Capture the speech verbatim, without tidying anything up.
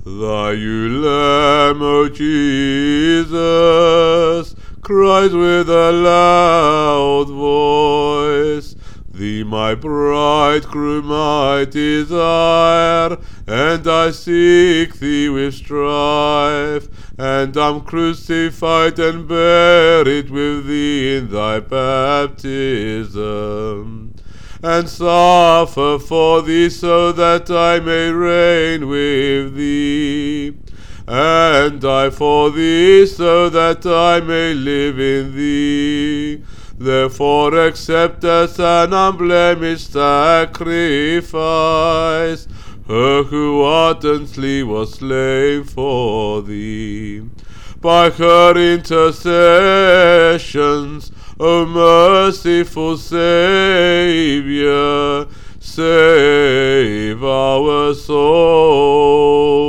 Thy ewe lamb, O Jesus, cries with a loud voice. Thee my bridegroom I desire, and I seek thee with strife, and am crucified and buried with thee in thy baptism, and suffer for thee so that I may reign with thee, and die for thee so that I may live in thee. Therefore accept as an unblemished sacrifice her who ardently was slain for thee. By her intercessions, O merciful Saviour, save our souls.